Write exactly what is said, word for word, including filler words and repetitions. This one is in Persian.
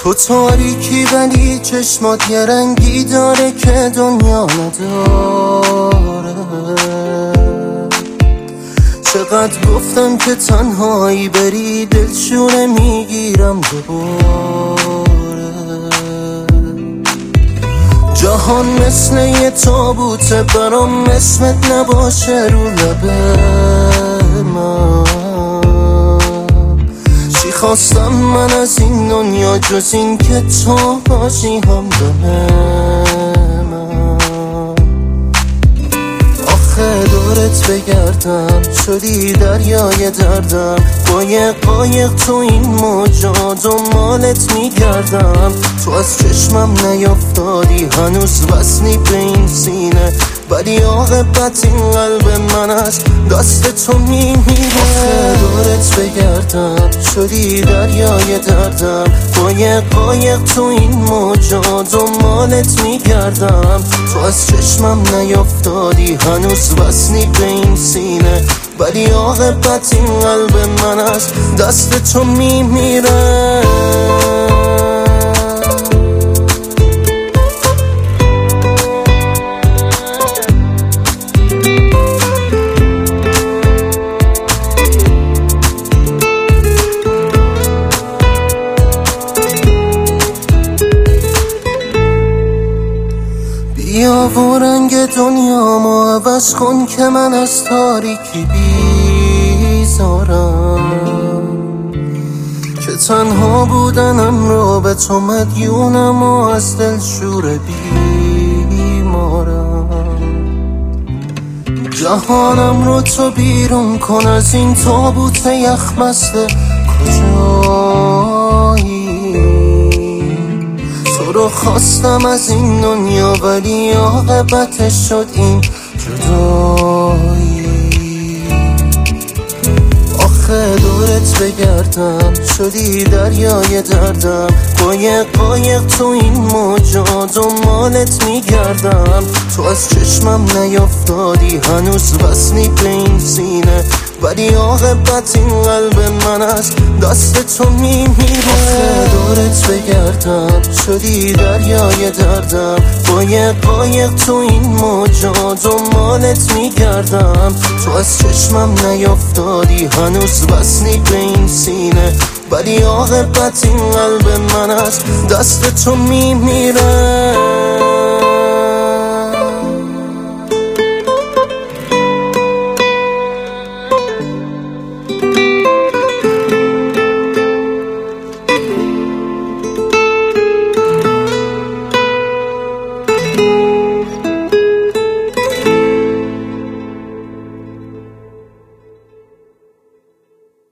تو تاریکی ولی چشمات یه رنگی داره که دنیا نداره. چقدر گفتم که تنهایی بری، دلشونه میگیرم دوباره. جهان مثل یه تابوته برام، اسمت نباشه رو لبه من. چی خواستم من از این دنیا جز این که تو باشی همدم من. آخه دورت بگردم شدی دریای دردم، قایق قایق تو این موجا دنبالت میگردم. تو از چشمم نیافتادی هنوز وصلی به این سینه، ولی عاقبت این قلب من از دست تو میمیره. آخه دورت بگردم شدی دریای دردم، قایق قایق تو این موجا دنبالت میگردم. تو از چشمم نیافتادی هنوز وصلی به این سینه، ولی عاقبت این قلب من از دست تو میمیره. بیا و رنگ دنیامو عوض کن که من از تاریکی بیزارم، که تنها بودنم رو به تو مدیونم و از دلشور بیمارم. جهانم رو تو بیرون کن از این تابوت یخ مسته، کجایی؟ تو رو خواستم از این دنیا ولی عاقبتش شد این جدایی. آخه دورت بگردم شدی دریای دردم، قایق قایق تو این موجا دنبالت میگردم. تو از چشمم نیافتادی هنوز وصلی به این سینه، ولی عاقبت این قلب من از دست تو میمیره. آخه دورت بگردم شدی دریای دردم، قایق قایق تو این موجا دنبالت میگردم. تو از چشمم نیافتادی هنوز وصلی به این سینه، ولی عاقبت این قلب من از دست تو میمیره.